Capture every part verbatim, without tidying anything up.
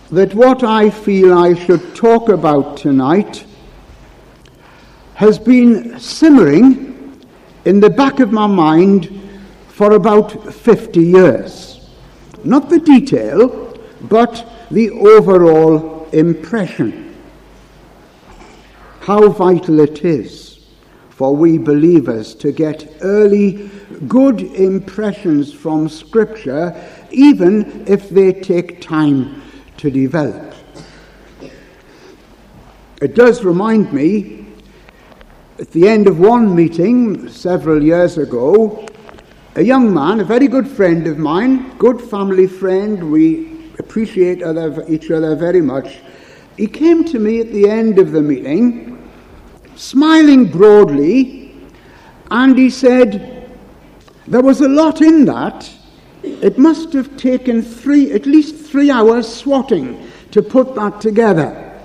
that what I feel I should talk about tonight has been simmering in the back of my mind for about fifty years. Not the detail, but the overall impression. How vital it is for we believers to get early good impressions from Scripture, even if they take time to develop. It does remind me, at the end of one meeting several years ago, a young man, a very good friend of mine, good family friend, we appreciate other, each other very much, he came to me at the end of the meeting, smiling broadly, and he said, there was a lot in that. It must have taken three, at least three hours swatting to put that together.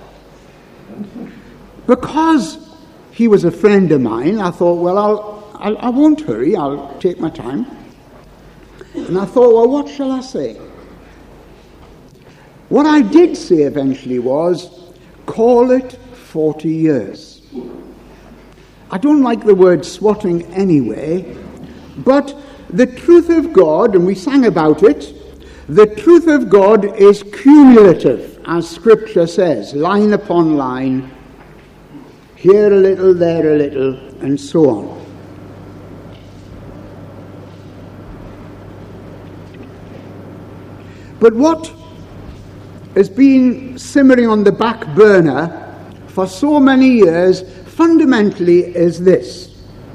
Because he was a friend of mine, I thought, well, I'll, I'll, I won't hurry, I'll take my time. And I thought, well, what shall I say? What I did say eventually was, call it forty years. I don't like the word swatting anyway, but the truth of God, and we sang about it, the truth of God is cumulative, as Scripture says, line upon line, here a little, there a little, and so on. But what has been simmering on the back burner for so many years, fundamentally, is this.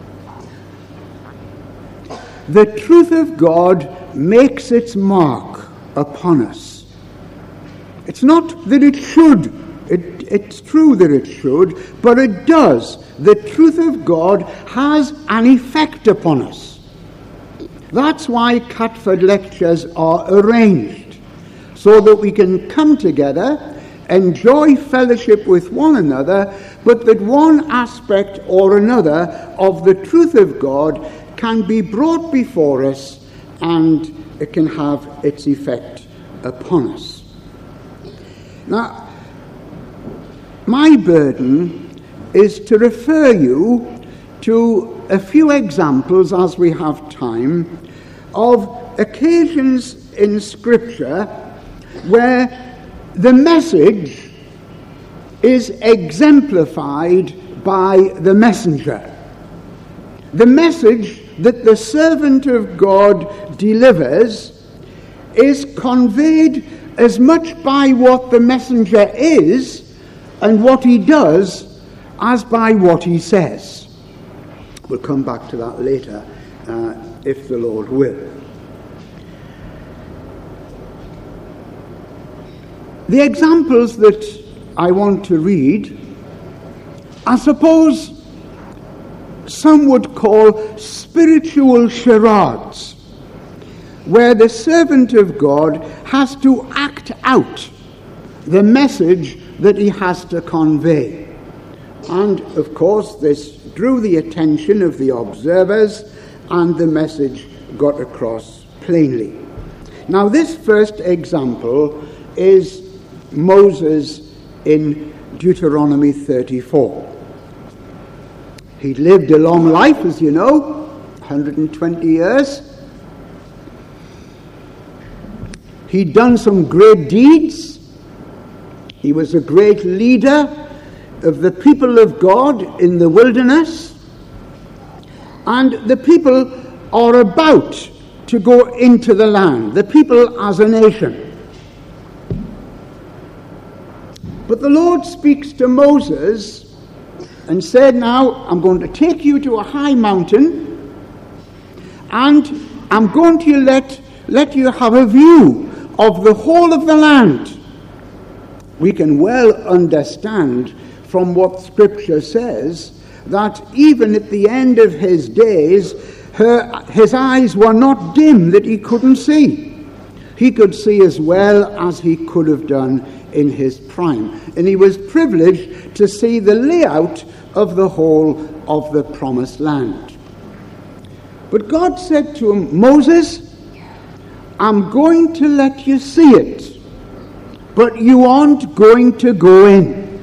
The truth of God makes its mark upon us. It's not that it should. It, it's true that it should, but it does. The truth of God has an effect upon us. That's why Catford lectures are arranged, so that we can come together, enjoy fellowship with one another, but that one aspect or another of the truth of God can be brought before us, and it can have its effect upon us. Now, my burden is to refer you to a few examples, as we have time, of occasions in Scripture where the message is exemplified by the messenger. The message that the servant of God delivers is conveyed as much by what the messenger is and what he does as by what he says. We'll come back to that later, uh, if the Lord will. The examples that I want to read, I suppose some would call spiritual charades, where the servant of God has to act out the message that he has to convey. And, of course, this drew the attention of the observers, and the message got across plainly. Now, this first example is Moses in Deuteronomy thirty-four. He'd lived a long life, as you know, one hundred twenty years. He'd done some great deeds. He was a great leader of the people of God in the wilderness. And the people are about to go into the land, the people as a nation. But the Lord speaks to Moses and said, now I'm going to take you to a high mountain, and I'm going to let, let you have a view of the whole of the land. We can well understand from what Scripture says that even at the end of his days, her, his eyes were not dim that he couldn't see. He could see as well as he could have done in his prime. And he was privileged to see the layout of the whole of the promised land. But God said to him, Moses, I'm going to let you see it, but you aren't going to go in.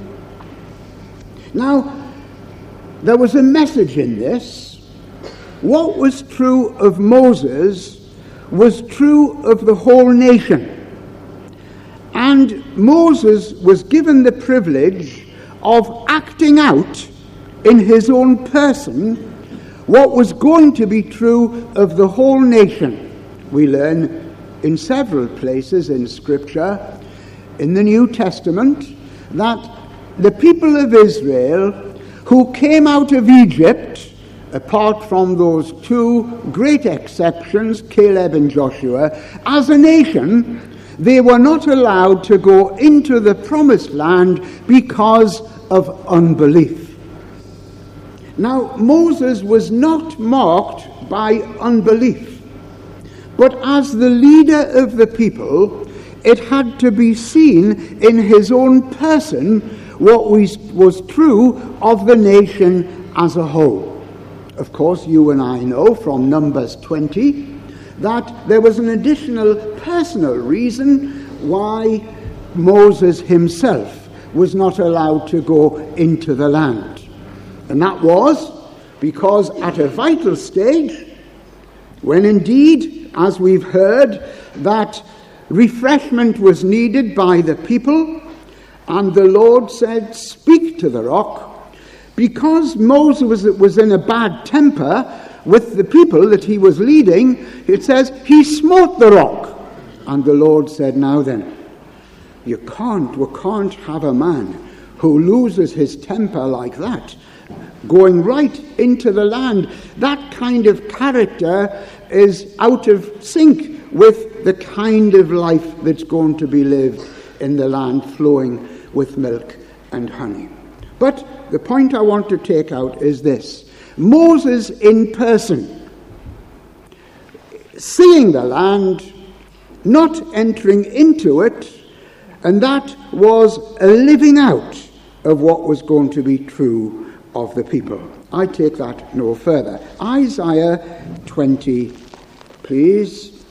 Now, there was a message in this. What was true of Moses was true of the whole nation. And Moses was given the privilege of acting out in his own person what was going to be true of the whole nation. We learn in several places in Scripture, in the New Testament, that the people of Israel who came out of Egypt, apart from those two great exceptions, Caleb and Joshua, as a nation, they were not allowed to go into the promised land because of unbelief. Now, Moses was not marked by unbelief, but as the leader of the people, it had to be seen in his own person what was true of the nation as a whole. Of course, you and I know from Numbers twenty that there was an additional personal reason why Moses himself was not allowed to go into the land. And that was because at a vital stage, when indeed, as we've heard, that refreshment was needed by the people, and the Lord said, "Speak to the rock," because Moses was in a bad temper with the people that he was leading, it says, he smote the rock. And the Lord said, "Now then, you can't, we can't have a man who loses his temper like that, going right into the land. That kind of character is out of sync with the kind of life that's going to be lived in the land flowing with milk and honey." But the point I want to take out is this. Moses in person, seeing the land, not entering into it, and that was a living out of what was going to be true of the people. I take that no further. Isaiah twenty, please.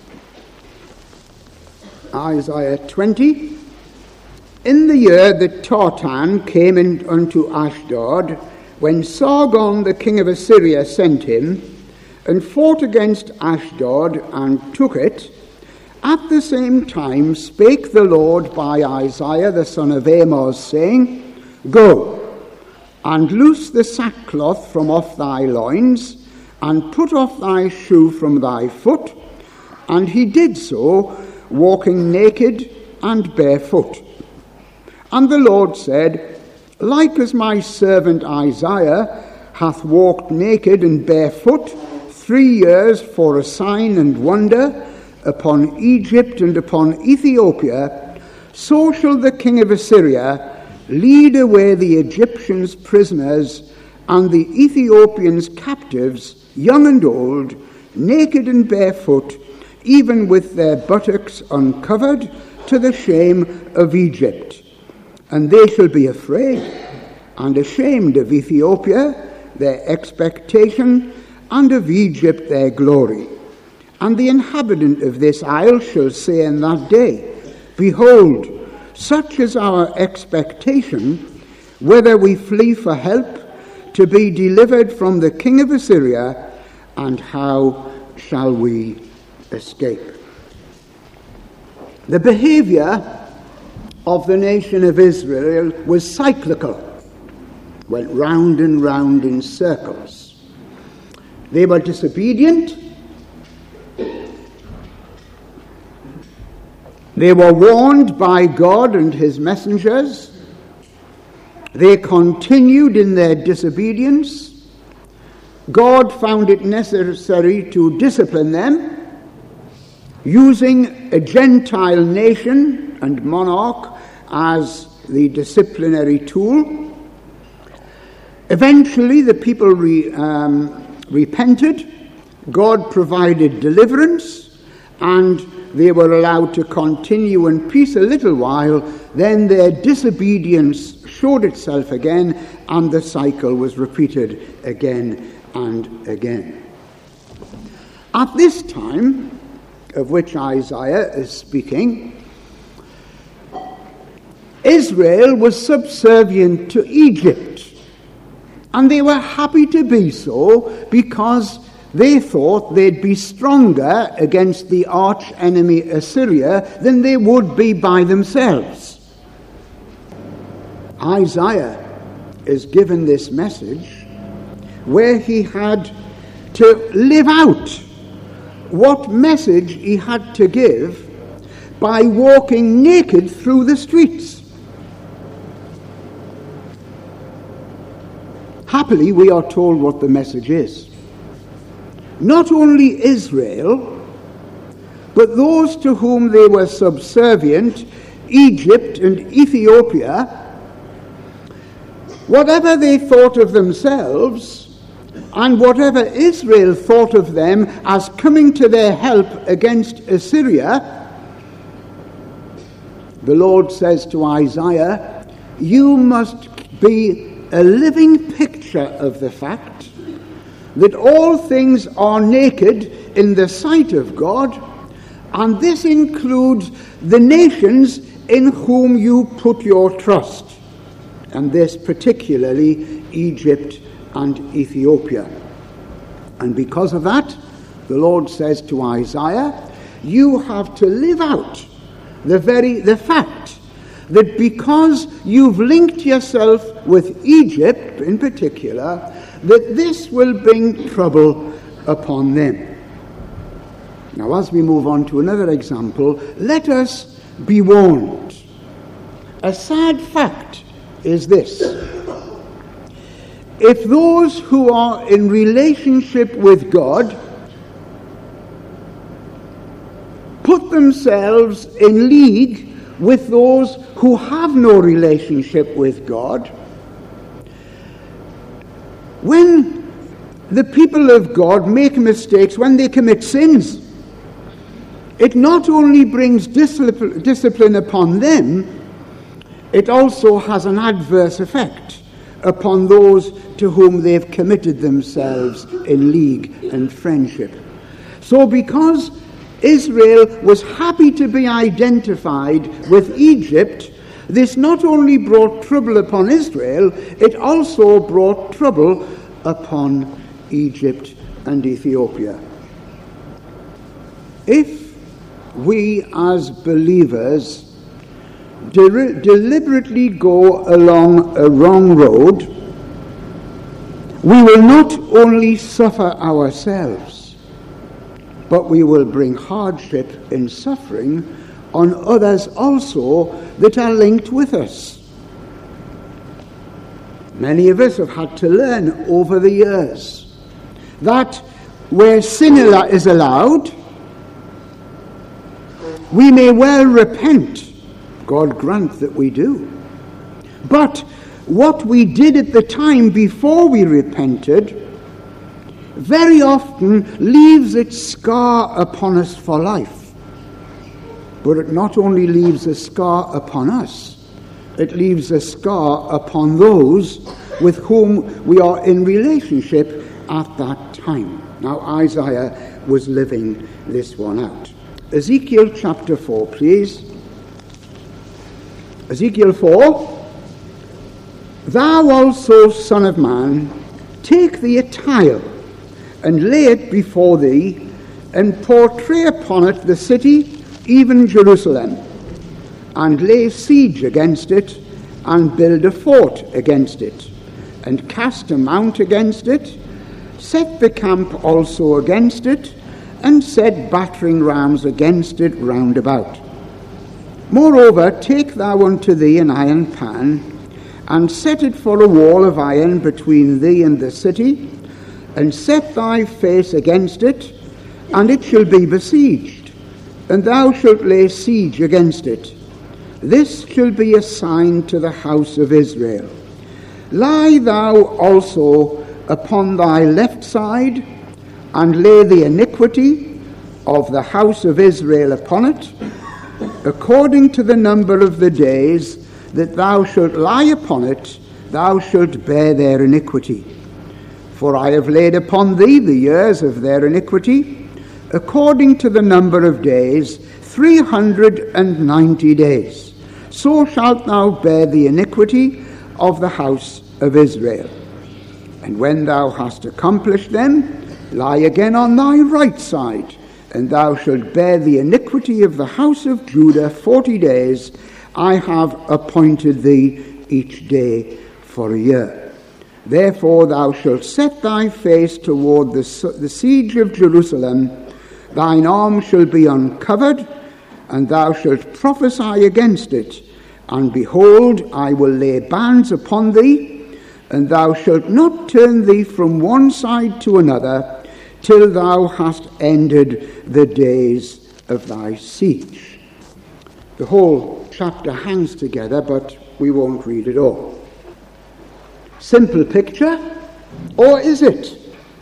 Isaiah twenty. In the year that Tartan came in unto Ashdod, when Sargon the king of Assyria sent him, and fought against Ashdod, and took it, at the same time spake the Lord by Isaiah the son of Amoz, saying, Go, and loose the sackcloth from off thy loins, and put off thy shoe from thy foot. And he did so, walking naked and barefoot. And the Lord said, Like as my servant Isaiah hath walked naked and barefoot three years for a sign and wonder upon Egypt and upon Ethiopia, so shall the king of Assyria lead away the Egyptians prisoners and the Ethiopians captives, young and old, naked and barefoot, even with their buttocks uncovered, to the shame of Egypt. And they shall be afraid and ashamed of Ethiopia, their expectation, and of Egypt, their glory. And the inhabitant of this isle shall say in that day, Behold, such is our expectation, whether we flee for help, to be delivered from the king of Assyria, and how shall we escape? The behavior of the nation of Israel was cyclical, went round and round in circles. They were disobedient. They were warned by God and his messengers. They continued in their disobedience. God found it necessary to discipline them, using a Gentile nation and monarch as the disciplinary tool. Eventually, the people re, um, repented. God provided deliverance, and they were allowed to continue in peace a little while. Then their disobedience showed itself again, and the cycle was repeated again and again. At this time, of which Isaiah is speaking, Israel was subservient to Egypt, and they were happy to be so because they thought they'd be stronger against the arch enemy Assyria than they would be by themselves. Isaiah is given this message where he had to live out what message he had to give by walking naked through the streets. Happily, we are told what the message is. Not only Israel, but those to whom they were subservient, Egypt and Ethiopia, whatever they thought of themselves, and whatever Israel thought of them as coming to their help against Assyria, the Lord says to Isaiah, you must be a living picture of the fact that all things are naked in the sight of God, and this includes the nations in whom you put your trust, and this particularly Egypt and Ethiopia. And because of that, the Lord says to Isaiah, you have to live out the very the fact that because you've linked yourself with Egypt in particular, that this will bring trouble upon them. Now, as we move on to another example, let us be warned. A sad fact is this: if those who are in relationship with God put themselves in league with those who have no relationship with God, when the people of God make mistakes, when they commit sins, it not only brings discipline, discipline upon them, it also has an adverse effect upon those to whom they've committed themselves in league and friendship. So because Israel was happy to be identified with Egypt, this not only brought trouble upon Israel, it also brought trouble upon Egypt and Ethiopia. If we as believers de- deliberately go along a wrong road, we will not only suffer ourselves, but we will bring hardship and suffering on others also that are linked with us. Many of us have had to learn over the years that where sin is allowed, we may well repent. God grant that we do. But what we did at the time before we repented very often leaves its scar upon us for life. But it not only leaves a scar upon us, it leaves a scar upon those with whom we are in relationship at that time. Now, Isaiah was living this one out. Ezekiel chapter four, please. Ezekiel four. Thou also, son of man, take thee a tile, and lay it before thee, and portray upon it the city, even Jerusalem, and lay siege against it, and build a fort against it, and cast a mount against it, set the camp also against it, and set battering rams against it round about. Moreover, take thou unto thee an iron pan, and set it for a wall of iron between thee and the city, and set thy face against it, and it shall be besieged, and thou shalt lay siege against it. This shall be a sign to the house of Israel. Lie thou also upon thy left side, and lay the iniquity of the house of Israel upon it, according to the number of the days that thou shalt lie upon it, thou shalt bear their iniquity. For I have laid upon thee the years of their iniquity, according to the number of days, three hundred and ninety days. so shalt thou bear the iniquity of the house of Israel. And when thou hast accomplished them, lie again on thy right side, and thou shalt bear the iniquity of the house of Judah forty days. I have appointed thee each day for a year. Therefore thou shalt set thy face toward the, the siege of Jerusalem. Thine arm shall be uncovered, and thou shalt prophesy against it. And behold, I will lay bands upon thee, and thou shalt not turn thee from one side to another, till thou hast ended the days of thy siege. The whole chapter hangs together, but we won't read it all. Simple picture, or is it?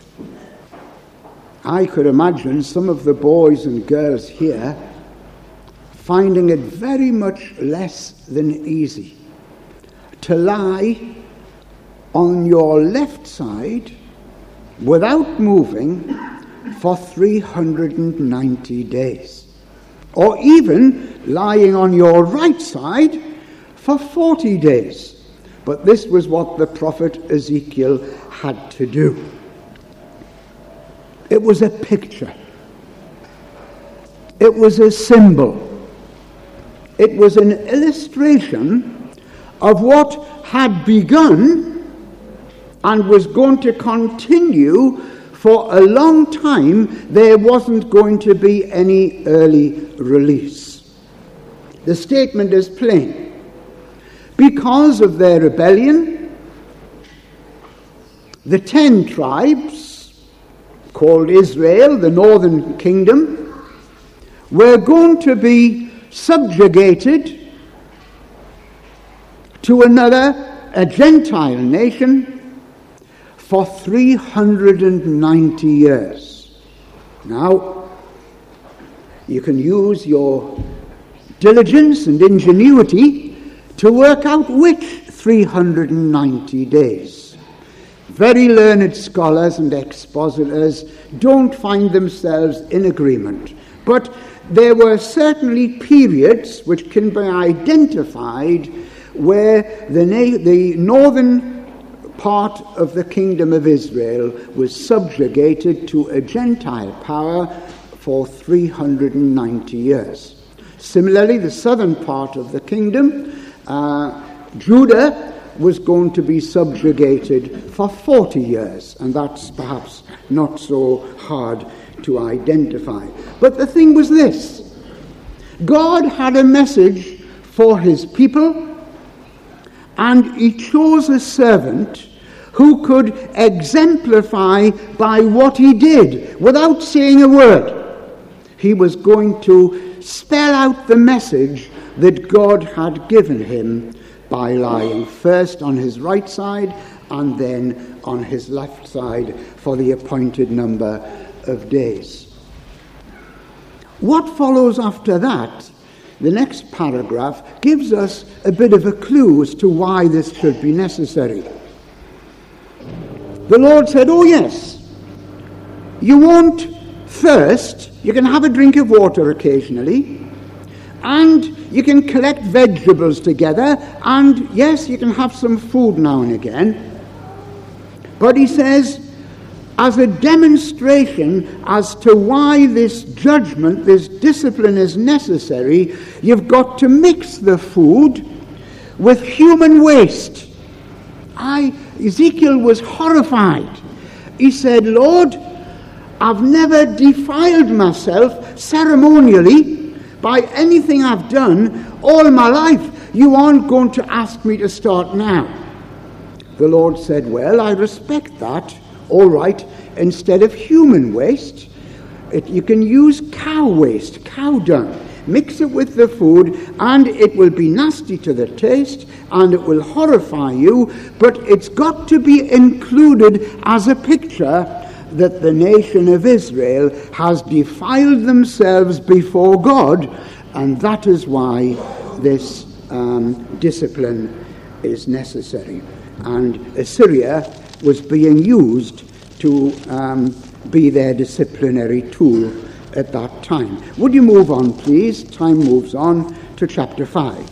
I could imagine some of the boys and girls here finding it very much less than easy to lie on your left side without moving for three hundred ninety days, or even lying on your right side for forty days. But this was what the prophet Ezekiel had to do. It was a picture. It was a symbol. It was an illustration of what had begun and was going to continue for a long time. There wasn't going to be any early release. The statement is plain. Because of their rebellion, the ten tribes, called Israel, the northern kingdom, were going to be subjugated to another, a Gentile nation, for three hundred ninety years. Now, you can use your diligence and ingenuity to work out which three hundred ninety days. Very learned scholars and expositors don't find themselves in agreement, but there were certainly periods which can be identified where the, na- the northern part of the kingdom of Israel was subjugated to a Gentile power for three hundred ninety years. Similarly, the southern part of the kingdom, uh, Judah, was going to be subjugated for forty years, and that's perhaps not so hard to identify. But the thing was this: God had a message for his people, and he chose a servant who could exemplify by what he did without saying a word. He was going to spell out the message that God had given him by lying first on his right side and then on his left side for the appointed number of days. What follows after that, the next paragraph, gives us a bit of a clue as to why this should be necessary. The Lord said, oh yes, you won't thirst, you can have a drink of water occasionally, and you can collect vegetables together, and yes, you can have some food now and again. But he says, as a demonstration as to why this judgment, this discipline is necessary, you've got to mix the food with human waste. I, Ezekiel was horrified. He said, Lord, I've never defiled myself ceremonially by anything I've done all my life. You aren't going to ask me to start now. The Lord said, well, I respect that. All right, instead of human waste, it, you can use cow waste, cow dung. Mix it with the food, and it will be nasty to the taste, and it will horrify you, but it's got to be included as a picture that the nation of Israel has defiled themselves before God, and that is why this um, discipline is necessary. And Assyria was being used to um, be their disciplinary tool at that time. Would you move on, please? Time moves on to chapter five.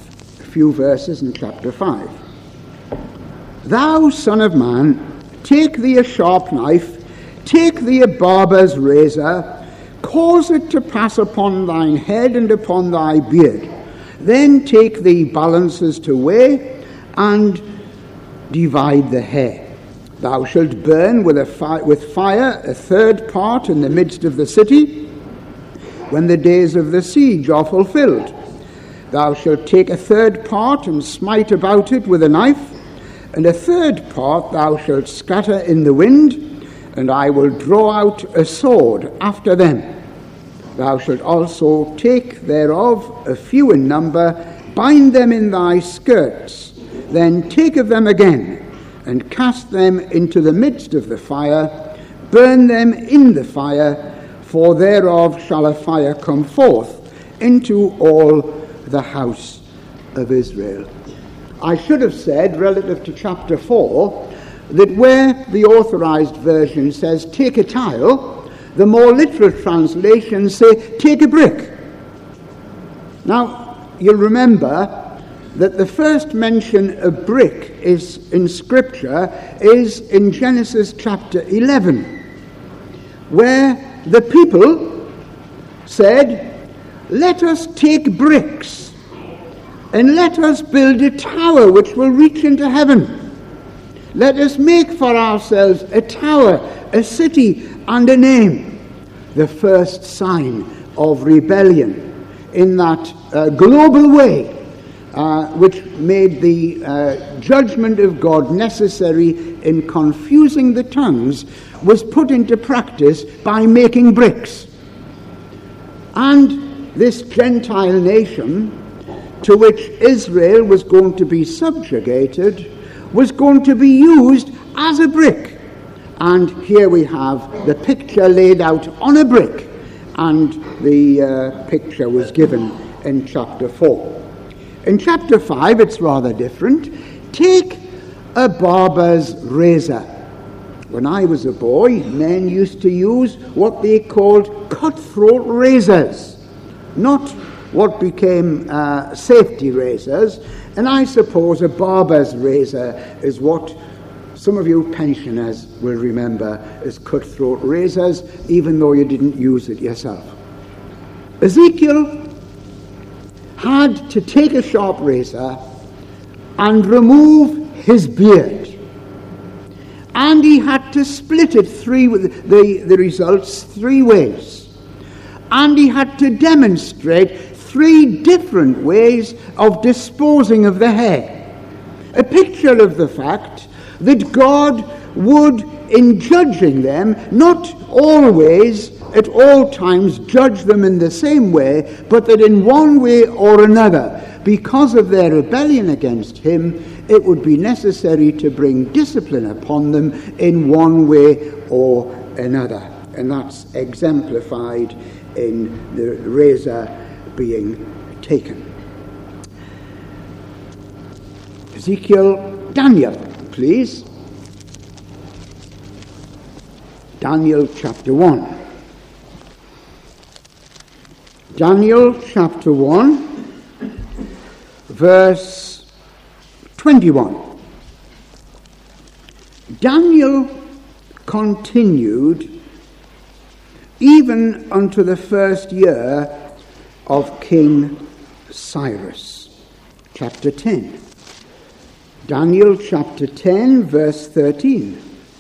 few verses in chapter five. Thou, son of man, take thee a sharp knife, take thee a barber's razor, cause it to pass upon thine head and upon thy beard. Then take thee balances to weigh, and divide the hair. Thou shalt burn with, a fi- with fire a third part in the midst of the city, when the days of the siege are fulfilled. Thou shalt take a third part and smite about it with a knife, and a third part thou shalt scatter in the wind, and I will draw out a sword after them. Thou shalt also take thereof a few in number, bind them in thy skirts, then take of them again, and cast them into the midst of the fire, burn them in the fire, for thereof shall a fire come forth into all the house of Israel. I should have said, relative to chapter four, that where the authorized version says, take a tile, the more literal translations say, take a brick. Now, you'll remember that the first mention of brick is in Scripture is in Genesis chapter eleven, where the people said, let us take bricks and let us build a tower which will reach into heaven. Let us make for ourselves a tower, a city, and a name. The first sign of rebellion in that uh, global way, uh, which made the uh, judgment of God necessary in confusing the tongues, was put into practice by making bricks. And this Gentile nation, to which Israel was going to be subjugated, was going to be used as a brick. And here we have the picture laid out on a brick, and the uh, picture was given in chapter four. In chapter five, it's rather different. Take a barber's razor. When I was a boy, men used to use what they called cutthroat razors, not what became uh, safety razors. And I suppose a barber's razor is what some of you pensioners will remember as cutthroat razors, even though you didn't use it yourself. Ezekiel had to take a sharp razor and remove his beard. And he had to split it three, the, the results three ways. And he had to demonstrate three different ways of disposing of the hair. A picture of the fact that God would, in judging them, not always, at all times, judge them in the same way, but that in one way or another, because of their rebellion against him, it would be necessary to bring discipline upon them in one way or another. And that's exemplified in the razor being taken. Ezekiel, Daniel, please. Daniel chapter one. Daniel chapter one, verse twenty-one. Daniel continued even unto the first year of King Cyrus. Chapter ten. Daniel chapter ten, verse thirteen.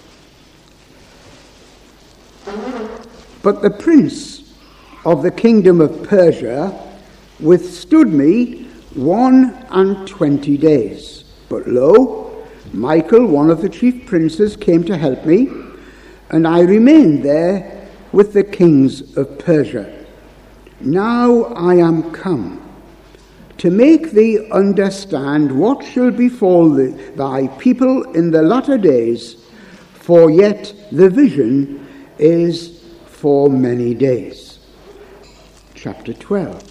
But the prince of the kingdom of Persia withstood me one and twenty days. But lo, Michael, one of the chief princes, came to help me, and I remained there with the kings of Persia. Now I am come to make thee understand what shall befall the, thy people in the latter days, for yet the vision is for many days. Chapter twelve,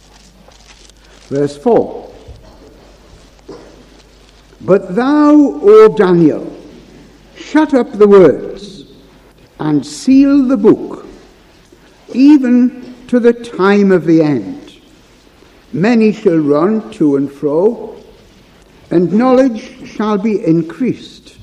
verse four. But thou, O Daniel, shut up the words and seal the book, even to the time of the end. Many shall run to and fro, and knowledge shall be increased.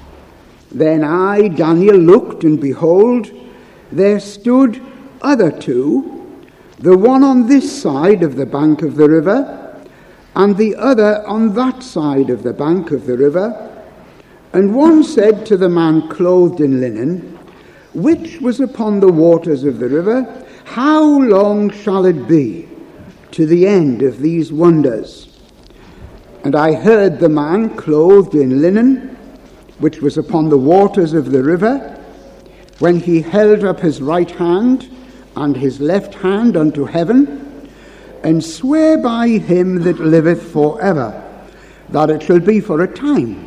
Then I, Daniel, looked, and behold, there stood other two, the one on this side of the bank of the river, and the other on that side of the bank of the river. And one said to the man clothed in linen, which was upon the waters of the river, how long shall it be to the end of these wonders? And I heard the man clothed in linen, which was upon the waters of the river, when he held up his right hand and his left hand unto heaven, and sware by him that liveth for ever, that it shall be for a time,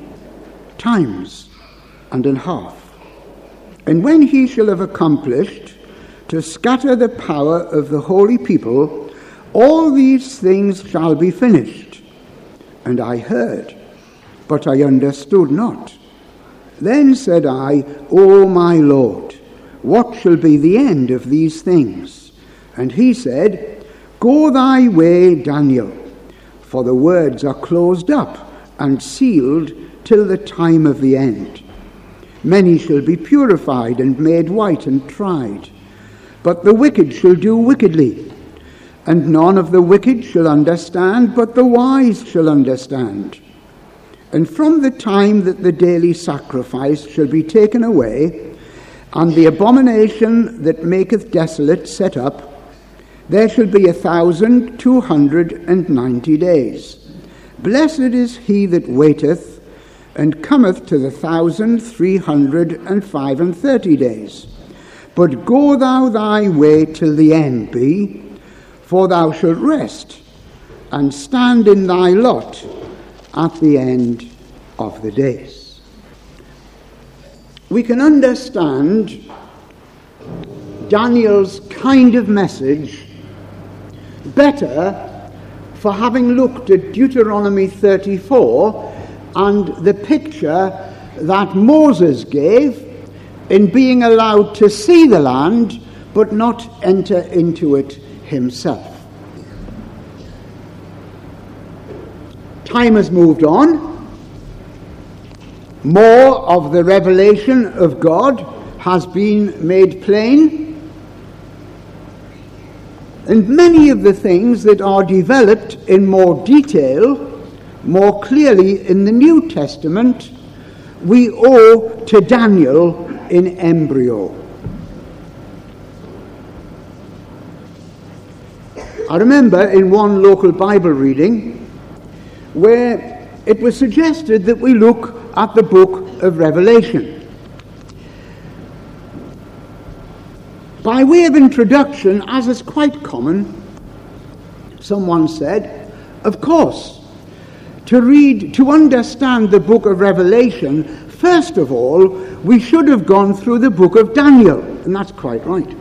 times and an half. And when he shall have accomplished to scatter the power of the holy people, all these things shall be finished. And I heard, but I understood not. Then said I, O my Lord, what shall be the end of these things? And he said, Go thy way, Daniel, for the words are closed up and sealed till the time of the end. Many shall be purified and made white and tried, but the wicked shall do wickedly. And none of the wicked shall understand, but the wise shall understand. And from the time that the daily sacrifice shall be taken away, and the abomination that maketh desolate set up, there shall be a thousand two hundred and ninety days. Blessed is he that waiteth, and cometh to the thousand three hundred and five and thirty days. But go thou thy way till the end be, for thou shalt rest, and stand in thy lot at the end of the days. We can understand Daniel's kind of message better for having looked at Deuteronomy thirty-four and the picture that Moses gave in being allowed to see the land but not enter into it himself. Time has moved on. More of the revelation of God has been made plain, and many of the things that are developed in more detail, more clearly in the New Testament, we owe to Daniel in embryo. I remember in one local Bible reading where it was suggested that we look at the book of Revelation. By way of introduction, as is quite common, someone said, of course, to read, to understand the book of Revelation, first of all, we should have gone through the book of Daniel, and that's quite right.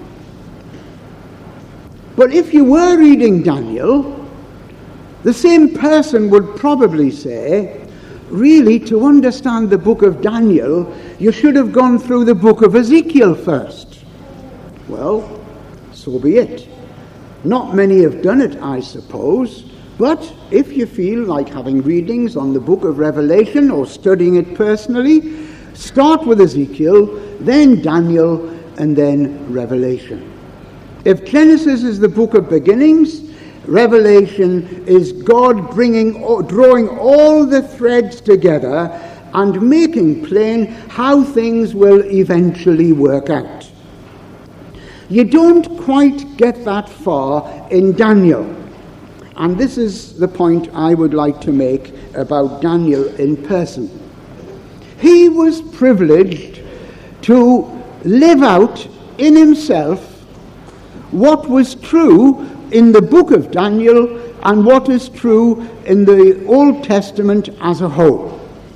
But if you were reading Daniel, the same person would probably say, really, to understand the book of Daniel, you should have gone through the book of Ezekiel first. Well, so be it. Not many have done it, I suppose, but if you feel like having readings on the book of Revelation or studying it personally, start with Ezekiel, then Daniel, and then Revelation. If Genesis is the book of beginnings, Revelation is God bringing, drawing all the threads together and making plain how things will eventually work out. You don't quite get that far in Daniel. And this is the point I would like to make about Daniel in person. He was privileged to live out in himself what was true in the book of Daniel and what is true in the Old Testament as a whole.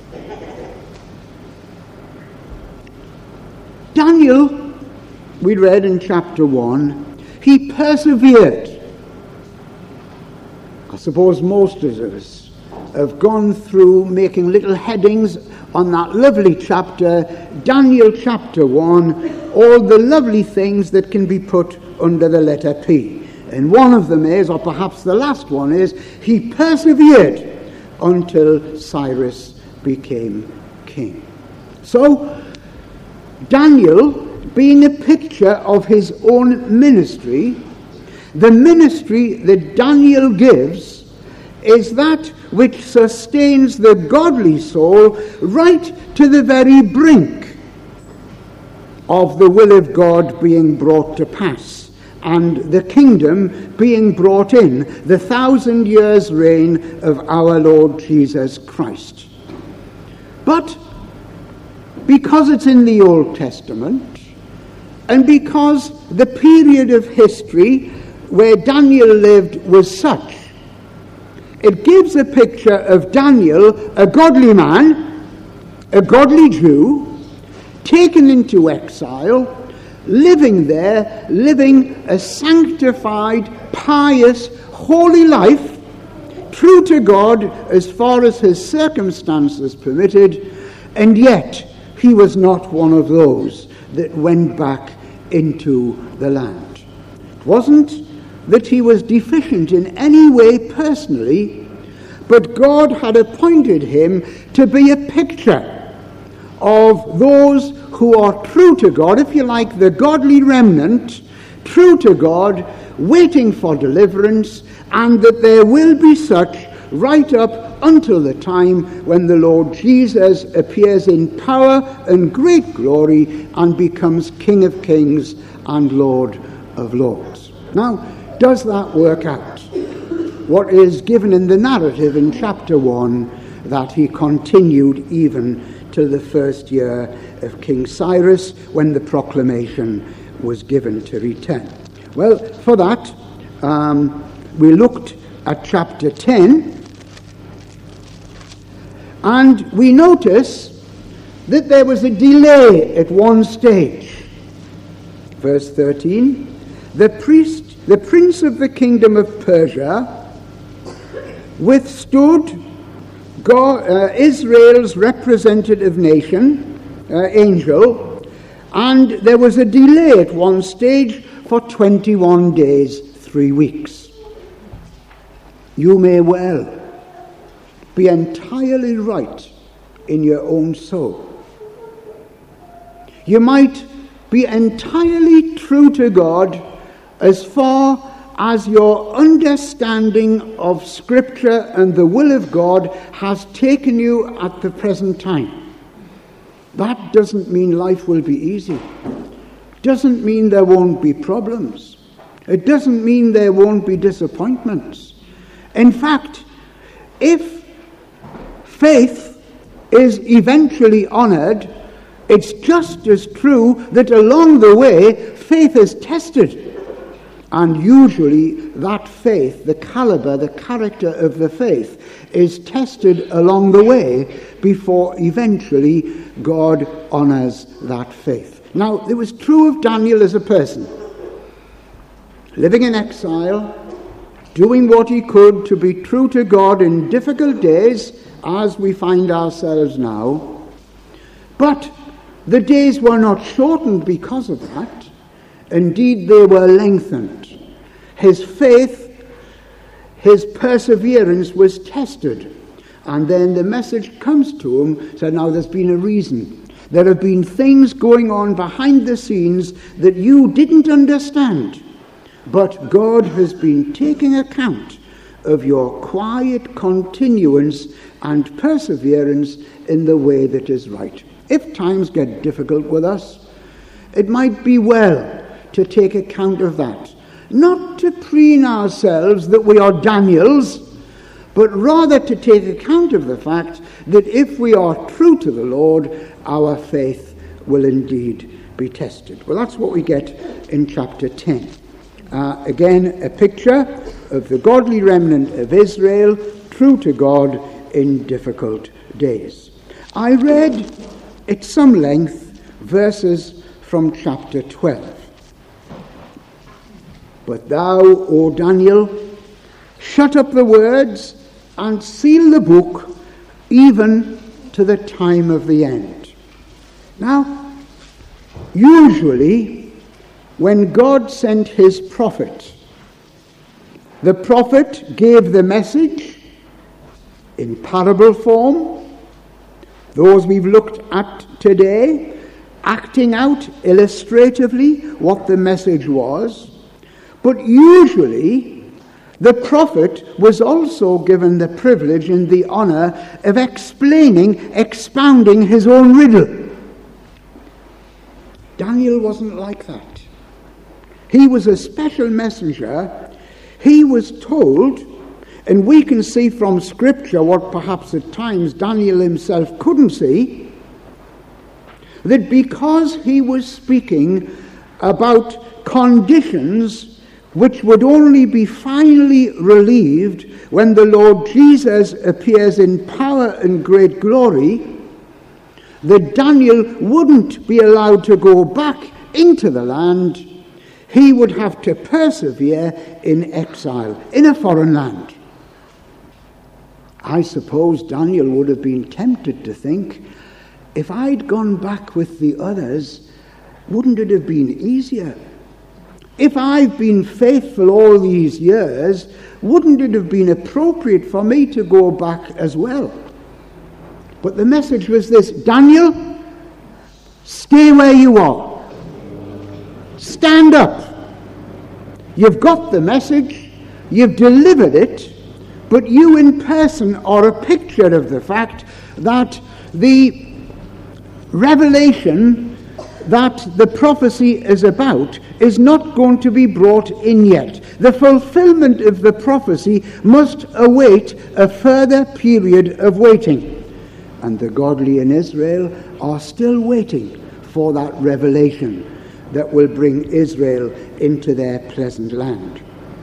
Daniel, we read in chapter one, he persevered. I suppose most of us have gone through making little headings on that lovely chapter, Daniel chapter one, all the lovely things that can be put under the letter P. And one of them is, or perhaps the last one is, he persevered until Cyrus became king. So, Daniel, being a picture of his own ministry, the ministry that Daniel gives is that which sustains the godly soul right to the very brink of the will of God being brought to pass and the kingdom being brought in, the thousand years reign of our Lord Jesus Christ. But because it's in the Old Testament, and because the period of history where Daniel lived was such, it gives a picture of Daniel, a godly man, a godly Jew, taken into exile, living there, living a sanctified, pious, holy life, true to God as far as his circumstances permitted, and yet he was not one of those that went back into the land. It wasn't that he was deficient in any way personally, but God had appointed him to be a picture of those who are true to God, if you like, the godly remnant, true to God, waiting for deliverance, and that there will be such right up until the time when the Lord Jesus appears in power and great glory and becomes King of Kings and Lord of Lords. Now, does that work out? What is given in the narrative in chapter one, that he continued even till the first year of King Cyrus, when the proclamation was given to return. Well, for that, um, we looked at chapter ten, and we notice that there was a delay at one stage. Verse thirteen, the priest, the prince of the kingdom of Persia withstood God, uh, Israel's representative nation, uh, angel, and there was a delay at one stage for twenty-one days, three weeks. You may well be entirely right in your own soul. You might be entirely true to God as far as your understanding of Scripture and the will of God has taken you at the present time. That doesn't mean life will be easy. Doesn't mean there won't be problems. It doesn't mean there won't be disappointments. In fact, if faith is eventually honored, it's just as true that along the way faith is tested. And usually that faith, the caliber, the character of the faith, is tested along the way before eventually God honors that faith. Now, it was true of Daniel as a person. Living in exile, doing what he could to be true to God in difficult days, as we find ourselves now. But the days were not shortened because of that. Indeed, they were lengthened. His faith, his perseverance was tested. And then the message comes to him, so now there's been a reason. There have been things going on behind the scenes that you didn't understand. But God has been taking account of your quiet continuance and perseverance in the way that is right. If times get difficult with us, it might be well to take account of that. Not to preen ourselves that we are Daniels, but rather to take account of the fact that if we are true to the Lord, our faith will indeed be tested. Well, that's what we get in chapter ten. Uh, again, a picture of the godly remnant of Israel, true to God in difficult days. I read at some length verses from chapter twelve. But thou, O Daniel, shut up the words and seal the book even to the time of the end. Now, usually, when God sent his prophet The prophet gave the message in parable form, those we've looked at today, acting out illustratively what the message was. But usually, the prophet was also given the privilege and the honor of explaining, expounding his own riddle. Daniel wasn't like that. He was a special messenger. He was told, and we can see from Scripture what perhaps at times Daniel himself couldn't see, that because he was speaking about conditions which would only be finally relieved when the Lord Jesus appears in power and great glory, that Daniel wouldn't be allowed to go back into the land. He would have to persevere in exile, in a foreign land. I suppose Daniel would have been tempted to think, if I'd gone back with the others, wouldn't it have been easier? If I've been faithful all these years, wouldn't it have been appropriate for me to go back as well? But the message was this: Daniel, stay where you are. Stand up. You've got the message, you've delivered it, but you in person are a picture of the fact that the revelation that the prophecy is about is not going to be brought in yet. The fulfillment of the prophecy must await a further period of waiting. And the godly in Israel are still waiting for that revelation that will bring Israel into their pleasant land.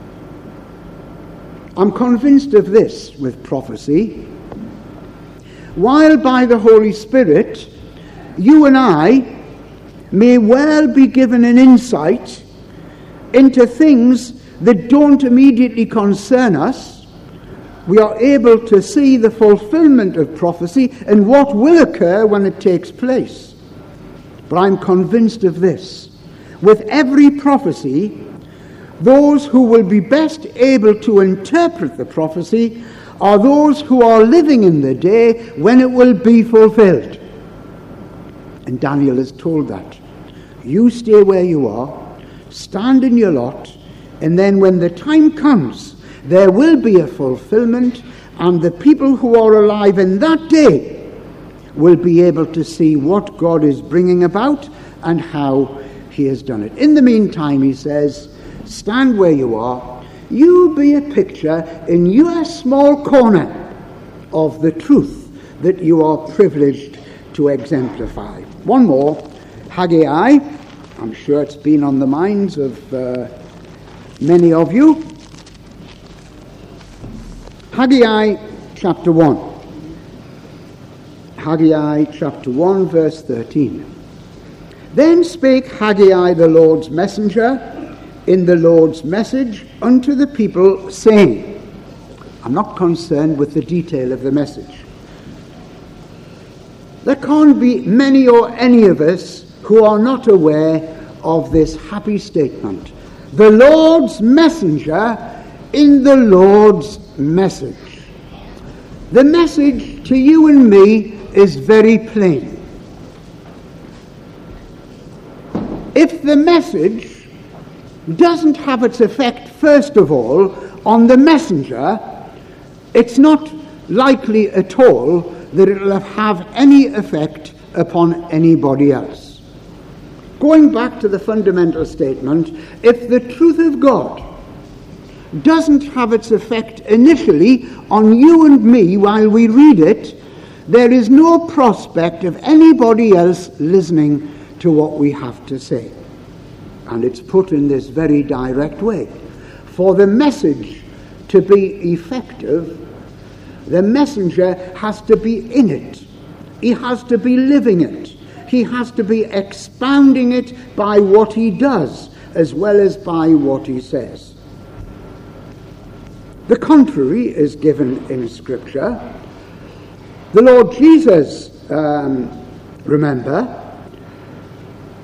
I'm convinced of this with prophecy. While by the Holy Spirit, you and I may well be given an insight into things that don't immediately concern us, we are able to see the fulfillment of prophecy and what will occur when it takes place. But I'm convinced of this. With every prophecy, those who will be best able to interpret the prophecy are those who are living in the day when it will be fulfilled. And Daniel is told that. You stay where you are, stand in your lot, and then when the time comes, there will be a fulfillment, and the people who are alive in that day will be able to see what God is bringing about and how he has done it. In the meantime, he says, stand where you are. You be a picture in your small corner of the truth that you are privileged to exemplify. One more, Haggai. I'm sure it's been on the minds of uh, many of you. Haggai chapter one. Haggai chapter one, verse thirteen. Then spake Haggai the Lord's messenger in the Lord's message unto the people, saying, I'm not concerned with the detail of the message. There can't be many or any of us who are not aware of this happy statement. The Lord's messenger in the Lord's message. The message to you and me is very plain. If the message doesn't have its effect, first of all, on the messenger, it's not likely at all that it will have any effect upon anybody else. Going back to the fundamental statement, if the truth of God doesn't have its effect initially on you and me while we read it, there is no prospect of anybody else listening to what we have to say. And it's put in this very direct way. For the message to be effective, the messenger has to be in it. He has to be living it. He has to be expounding it by what he does as well as by what he says. The contrary is given in Scripture. The Lord Jesus, um, remember,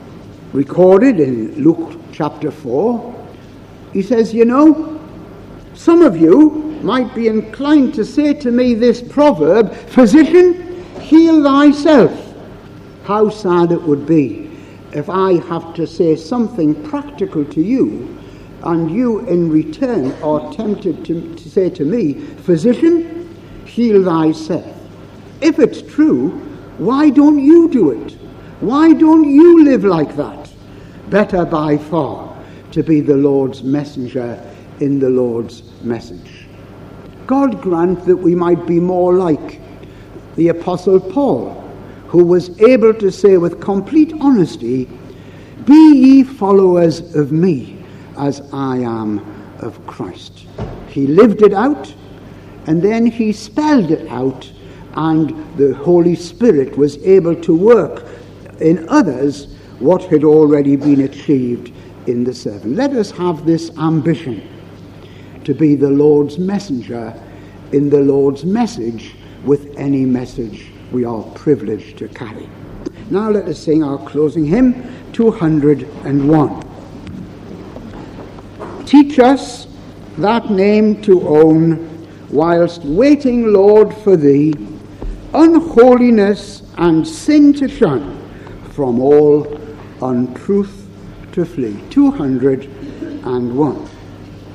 recorded in Luke chapter four, he says, you know, Some of you might be inclined to say to me this proverb, "Physician, heal thyself." How sad it would be if I have to say something practical to you, and you in return are tempted to, to say to me, "Physician, heal thyself." If it's true, why don't you do it? Why don't you live like that? Better by far to be the Lord's messenger in the Lord's message. God grant that we might be more like the Apostle Paul, who was able to say with complete honesty, "Be ye followers of me as I am of Christ." He lived it out, and then he spelled it out, and the Holy Spirit was able to work in others what had already been achieved in the servant. Let us have this ambition to be the Lord's messenger in the Lord's message with any message we are privileged to carry. Now let us sing our closing hymn, two hundred and one. Teach us that name to own, whilst waiting, Lord, for thee, unholiness and sin to shun, from all untruth to flee. two hundred and one.